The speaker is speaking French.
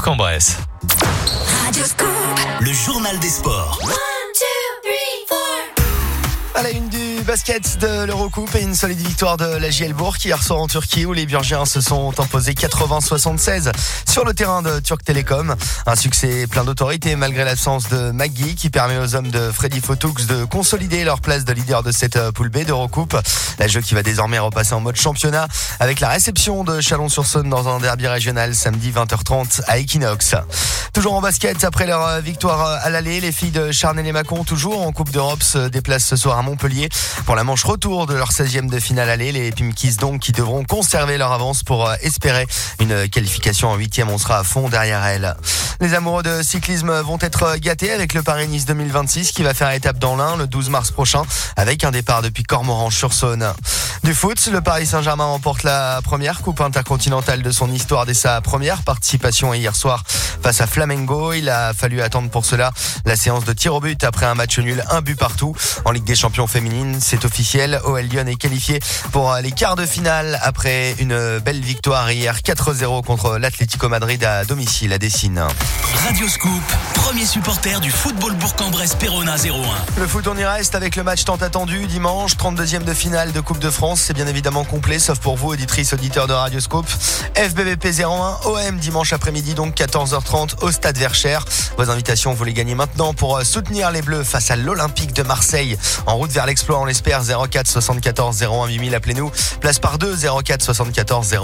Bourg-en-Bresse. Le journal des sports. À la une du basket de l'Eurocoupe et une solide victoire de la JL Bourg hier soir en Turquie où les Burgiens se sont imposés 80-76 sur le terrain de Turk Télécom. Un succès plein d'autorité malgré l'absence de McGee qui permet aux hommes de Freddy Fotoux de consolider leur place de leader de cette poule B d'Eurocoupe. La jeu qui va désormais repasser en mode championnat avec la réception de Chalon-sur-Saône dans un derby régional samedi 20h30 à Equinox. Toujours en basket, après leur victoire à l'aller, les filles de Charnay-les-Mâcon, toujours en Coupe d'Europe, se déplacent ce soir à Montpellier pour la manche retour de leur 16e de finale aller. Les Pimkies donc qui devront conserver leur avance pour espérer une qualification en 8e. On sera à fond derrière elles. Les amoureux de cyclisme vont être gâtés avec le Paris-Nice 2026 qui va faire étape dans l'Ain le 12 mars prochain avec un départ depuis Cormoranche-sur-Saône. Du foot, le Paris Saint-Germain remporte la première coupe intercontinentale de son histoire dès sa première participation hier soir face à Flamengo. Il a fallu attendre pour cela la séance de tir au but après un match nul, un but partout. En Ligue des Champions féminine, c'est officiel. OL Lyon est qualifié pour les quarts de finale après une belle victoire hier 4-0 contre l'Atlético Madrid à domicile à Dessine. Radio Scoop, premier supporter du football Bourg-en-Bresse Perona 0-1. Le foot, on y reste avec le match tant attendu dimanche, 32e de finale de Coupe de France. C'est bien évidemment complet, sauf pour vous, auditrices, auditeurs de Radio Scoop. FBVP 01, OM dimanche après-midi, donc 14h30 au Stade Verchères. Vos invitations, vous les gagnez maintenant pour soutenir les Bleus face à l'Olympique de Marseille. En route vers l'exploit, on l'espère, 04 74 01 8000, appelez-nous. Place par 2, 04 74 01.